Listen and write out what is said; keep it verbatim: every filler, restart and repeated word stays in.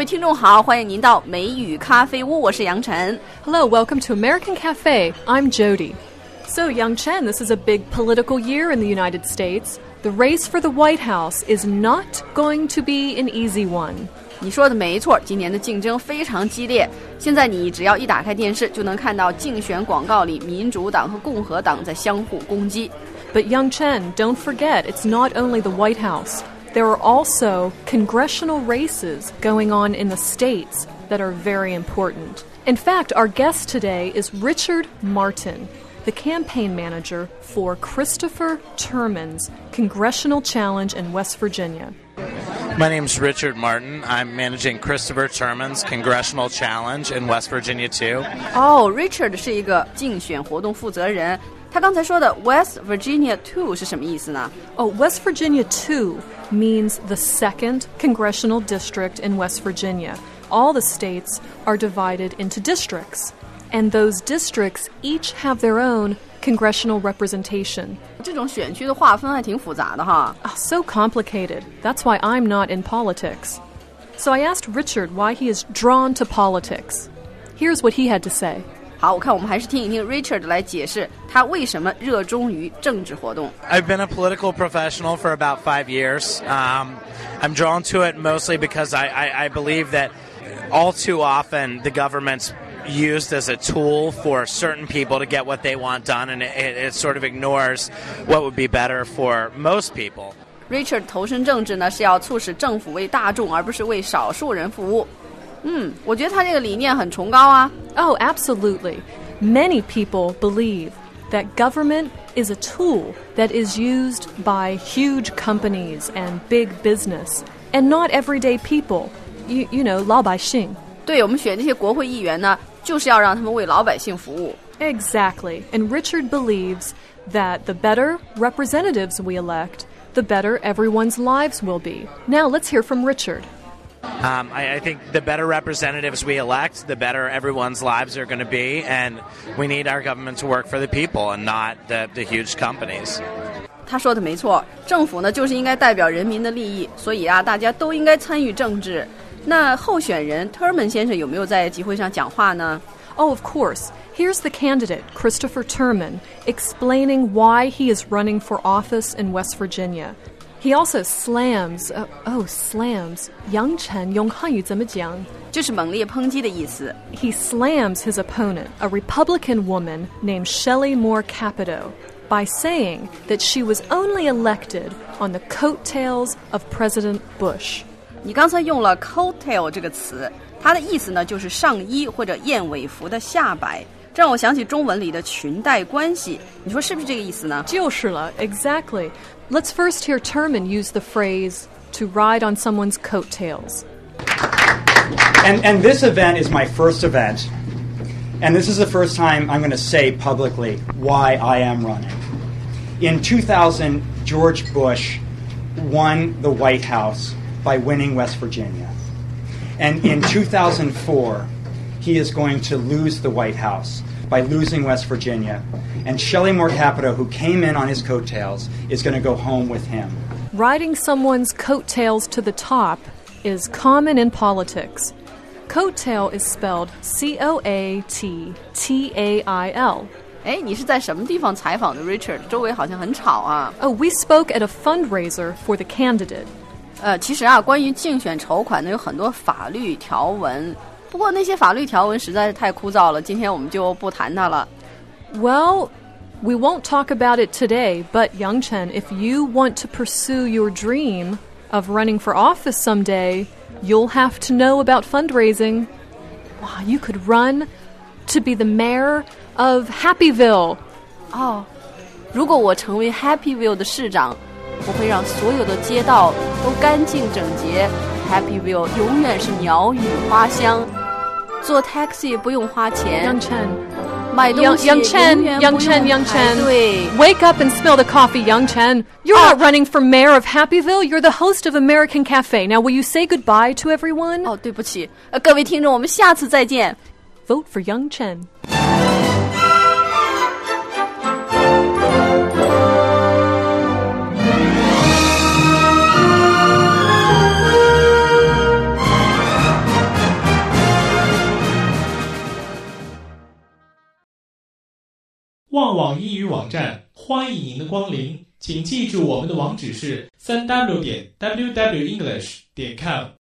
位听众好，欢迎您到美语咖啡屋，我是杨晨。 Hello, welcome to American Cafe. I'm Jody. So, Yang Chen, this is a big political year in the United States. The race for the White House is not going to be an easy one. 你说的没错，今年的竞争非常激烈。现在你只要一打开电视，就能看到竞选广告里民主党和共和党在相互攻击。 But Yang Chen, don't forget, it's not only the White House. There are also congressional races going on in the states that are very important. In fact, our guest today is Richard Martin, the campaign manager for Christopher Terman's congressional challenge in West Virginia. My name's Richard Martin. I'm managing Christopher Terman's congressional challenge in West Virginia too. 哦、oh, Richard 是一个竞选活动负责人。他刚才说的 West Virginia two 是什么意思呢？ Oh, West Virginia two means the second congressional district in West Virginia. All the states are divided into districts, and those districts each have their own congressional representation. 这种选区的划分还挺复杂的哈。 Oh, so complicated. That's why I'm not in politics. So I asked Richard why he is drawn to politics. Here's what he had to say. 好，我看我们还是听一听 Richard 来解释他为什么热衷于政治活动。 I've been a political professional for about five years. Um, I'm drawn to it mostly because I, I, I believe that all too often the government's used as a tool for certain people to get what they want done, and it, it sort of ignores what would be better for most people. Richard 投身政治呢，是要促使政府为大众，而不是为少数人服务。嗯，我觉得他这个理念很崇高啊。 Oh, absolutely. Many people believe that government is a tool that is used by huge companies and big business, and not everyday people. You, you know, 老百姓。 对，我们选这些国会议员呢，就是要让他们为老百姓服务。 Exactly. And Richard believes that the better representatives we elect, the better everyone's lives will be. Now let's hear from Richard. Um, I, I think the better representatives we elect, the better everyone's lives are going to be, and we need our government to work for the people and not the, the huge companies. 他说的没错，政府呢就是应该代表人民的利益，所以啊，大家都应该参与政治。那候选人 Terman 先生有没有在集会上讲话呢？ Oh, of course. Here's the candidate, Christopher Terman, explaining why he is running for office in West Virginia. He also slams, uh, oh, slams. 杨晨用汉语怎么讲？ 就是猛烈抨击的意思。 He slams his opponent, a Republican woman named Shelley Moore Capito, by saying that she was only elected on the coattails of President Bush. 你刚才用了 coattail 这个词，它的意思呢就是上衣或者燕尾服的下摆，这让我想起中文里的裙带关系，你说是不是这个意思呢？ 就是了, exactly. Let's first hear Terman use the phrase to ride on someone's coattails. And, and this event is my first event, and this is the first time I'm going to say publicly why I am running. In two thousand, George Bush won the White House by winning West Virginia. And in two thousand four, he is going to lose the White House by losing West Virginia. And Shelley Moore Capito, who came in on his coattails, is going to go home with him. Riding someone's coattails to the top is common in politics. Coattail is spelled C O A T T A I L. 哎，你是在什么地方采访的 Richard？ 周围好像很吵啊。 Oh, we spoke at a fundraiser for the candidate. 呃，其实啊，关于竞选筹款呢，有很多法律条文，不过那些法律条文实在是太枯燥了，今天我们就不谈它了。 Well, we won't talk about it today, but Yang Chen, if you want to pursue your dream of running for office someday, you'll have to know about fundraising. Wow, you could run to be the mayor of Happyville. 哦，如果我成为 Happyville 的市长，我会让所有的街道都干净整洁。Happyville 永远是鸟语花香，坐 taxi 不用花钱。 Yang Chen. 买东 Yang, 西 Yang Chen, 永远 Yang 不 Chen, 用 Yang 排 Chen. 队。 Wake up and smell the coffee, Yang Chen. You're Oh. not running for mayor of Happyville. You're the host of American Cafe. Now, will you say goodbye to everyone? 哦，对不起，呃，各位听众，我们下次再见。 Vote for Yang Chen. 旺旺英语网站，欢迎您的光临，请记住我们的网址是 三 w 点 w w english 点 com。